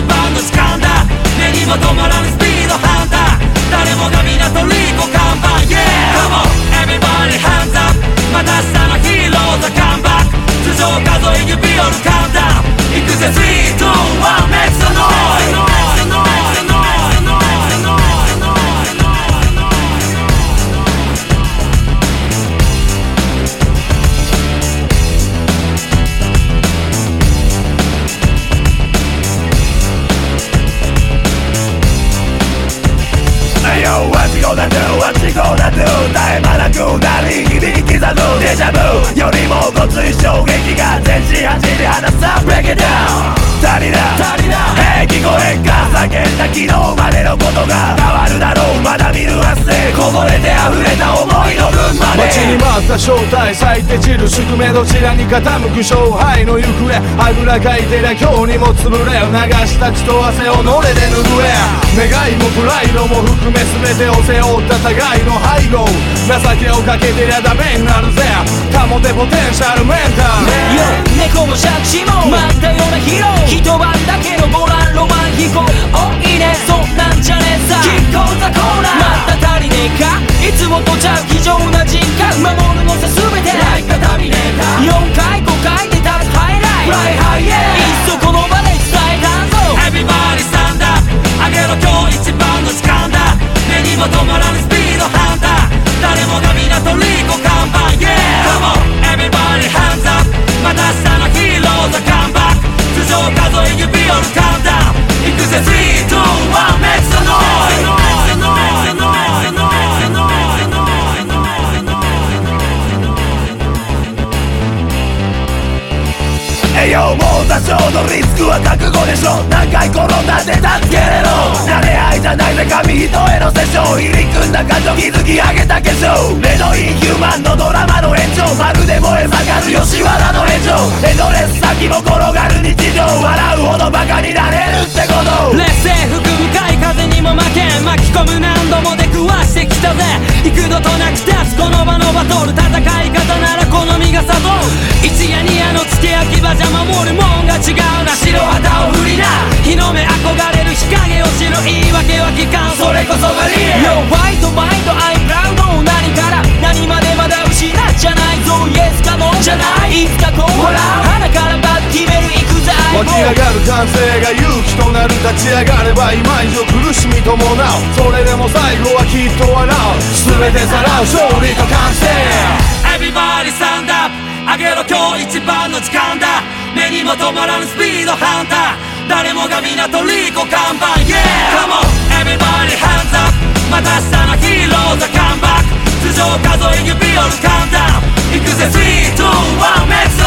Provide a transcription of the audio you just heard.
番の時間だ。目にも止まらぬスピードハンター。誰もが皆トリコ看板 Yeah Come on everybody hands up。 また明日のヒーローザカムバック。頭上数え指折るカウンダウン。行くぜ3、2、1 Make some noise。What you gonna do? What you gonna do? 絶え間なく鳴り響き刻むデジャブよりもごつい衝撃が全身走り離さ Break it down 足りなHey 聞こえんか叫んだ昨日までのことが変わるだろう。まだ見ぬ明日でこぼれて溢れた思いの分まで待ちに待った正体咲いて散る宿命どちらに傾く勝敗の行方あぐらかいてりゃ今日にも潰れ流した血と汗をのれで拭え。願いもプライドも含め全てを背負った互いの背後情けをかけてりゃダメになるぜ。保てポテンシャルメンタル猫もシャチも待ったようなヒーロー。一晩だけのボランロマン飛行。おいねそんなんじゃねえさ。キッコーザコーナーまた足りねえか。いつもとちゃう非常な人格守るのさ全てライカタミネーター。4回5回でたらハイライトフライハイエーいっそこの場で伝えたんぞ。 Everybody stand up あげろ今日一番の時間だ。目にも止まらぬスピードハンター。誰もが皆トリコ看板 Yeah Come on everybody hands up。 また明日のヒーローザカムバック。頭上数え指折るカウンダウン。行くぜ3、2、1 Make some noise。 もう多少のリスクは覚悟でしょ。何回転んだって助けれろ。慣れ合いじゃないぜ紙一重のセッション。入り組んだ感情築き上げた化粧。目のインヒューマンのドラマの延長。まるで燃え盛る吉原の炎上。エンドレス先も転がる日常。笑うほどバカになれるってこと。劣勢吹く深い風にも負けん。巻き込む何度も出くわしてきたぜ。幾度となく立つこの場のバトル。戦い方なら好みが悟る。一夜二夜の付け焼き場じゃ守るもんが違うな。白旗を振りな日の目憧れる日陰を知る。言い訳は聞かんそれこそがリアル。 Yo white mind I'm proud。 何から何までまだ失っちゃないぞ。 Yes かもじゃないいつかこう笑う。鼻からバッ決める行くぜ。 湧き上がる歓声が勇気となる。立ち上がれば今以上苦しみ伴う。それでも最後はきっと笑う。全てさらう勝利と完成。 Everybody stand up あげろ今日一番の時間だ。目にも止まらぬスピードハンター。誰もが皆トリコ看板 Yeah Come on everybody hands up。 また明日のヒーローザカムバック。頭上数え指折るカウンダウン。行くぜ3、2、1 Make some